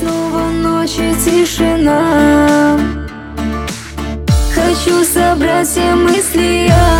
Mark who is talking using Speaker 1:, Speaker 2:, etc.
Speaker 1: снова ночь и тишина. Хочу собрать все мысли я